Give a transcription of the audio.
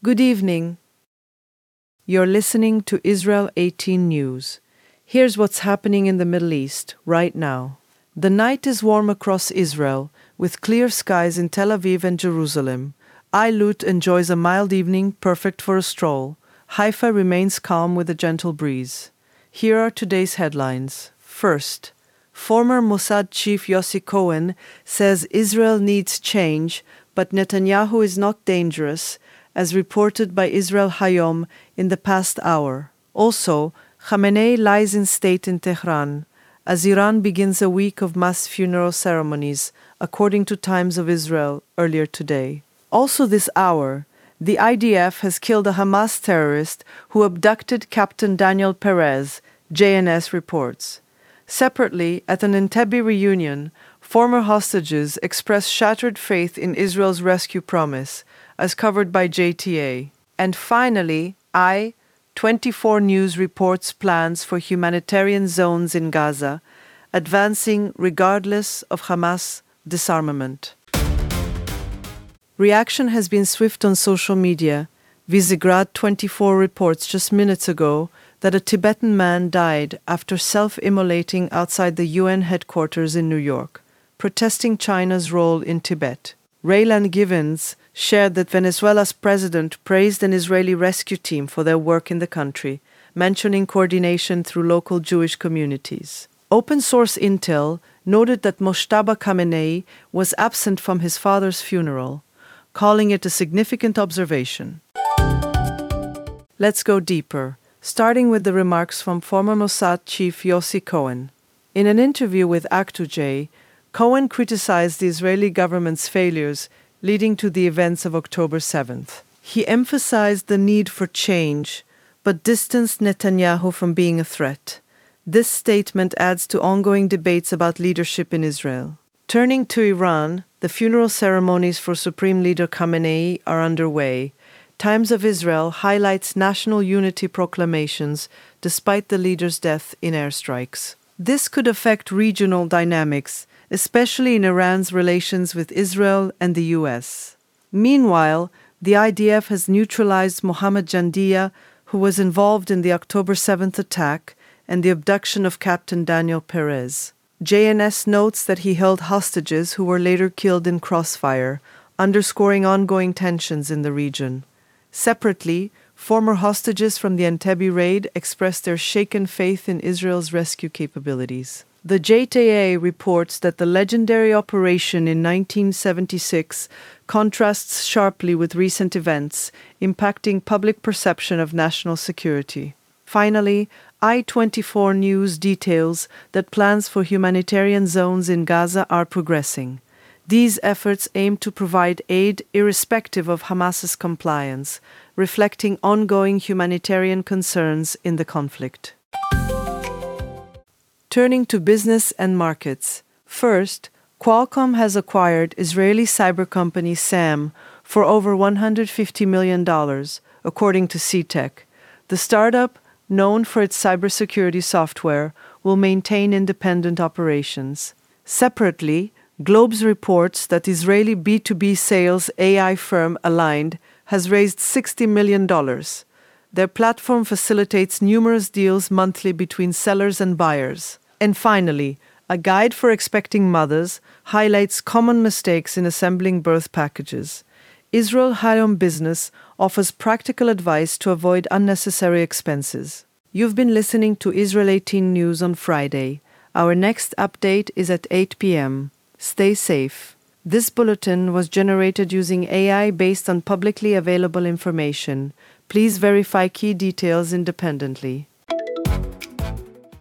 Good evening. You're listening to Israel 18 News. Here's what's happening in the Middle East right now. The night is warm across Israel, with clear skies in Tel Aviv and Jerusalem. Eilut enjoys a mild evening, perfect for a stroll. Haifa remains calm with a gentle breeze. Here are today's headlines. First, former Mossad chief Yossi Cohen says Israel needs change, but Netanyahu is not dangerous, as reported by Israel Hayom in the past hour. Also, Khamenei lies in state in Tehran, as Iran begins a week of mass funeral ceremonies, according to Times of Israel earlier today. Also this hour, the IDF has killed a Hamas terrorist who abducted Captain Daniel Perez, JNS reports. Separately, at an Entebbe reunion, former hostages expressed shattered faith in Israel's rescue promise, as covered by JTA. And finally, I-24 News reports plans for humanitarian zones in Gaza, advancing regardless of Hamas disarmament. Reaction has been swift on social media. Visegrad 24 reports just minutes ago that a Tibetan man died after self-immolating outside the UN headquarters in New York, protesting China's role in Tibet. Raylan Givens shared that Venezuela's president praised an Israeli rescue team for their work in the country, mentioning coordination through local Jewish communities. Open source intel noted that Mojtaba Khamenei was absent from his father's funeral, calling it a significant observation. Let's go deeper, starting with the remarks from former Mossad chief Yossi Cohen. In an interview with Act2J, Cohen criticized the Israeli government's failures leading to the events of October 7th. He emphasized the need for change, but distanced Netanyahu from being a threat. This statement adds to ongoing debates about leadership in Israel. Turning to Iran, the funeral ceremonies for Supreme Leader Khamenei are underway. Times of Israel highlights national unity proclamations despite the leader's death in airstrikes. This could affect regional dynamics, especially in Iran's relations with Israel and the US. Meanwhile, the IDF has neutralized Mohammad Jandia, who was involved in the October 7th attack and the abduction of Captain Daniel Perez. JNS notes that he held hostages who were later killed in crossfire, underscoring ongoing tensions in the region. Separately, former hostages from the Entebbe raid expressed their shaken faith in Israel's rescue capabilities. The JTA reports that the legendary operation in 1976 contrasts sharply with recent events, impacting public perception of national security. Finally, I-24 News details that plans for humanitarian zones in Gaza are progressing. These efforts aim to provide aid irrespective of Hamas's compliance, reflecting ongoing humanitarian concerns in the conflict. Turning to business and markets. First, Qualcomm has acquired Israeli cyber company SAM for over $150 million, according to CTech. The startup, known for its cybersecurity software, will maintain independent operations. Separately, Globes reports that Israeli B2B sales AI firm Aligned has raised $60 million. Their platform facilitates numerous deals monthly between sellers and buyers. And finally, a guide for expecting mothers highlights common mistakes in assembling birth packages. Israel Hayom Business offers practical advice to avoid unnecessary expenses. You've been listening to Israel 18 News on Friday. Our next update is at 8 p.m. Stay safe. This bulletin was generated using AI based on publicly available information. Please verify key details independently.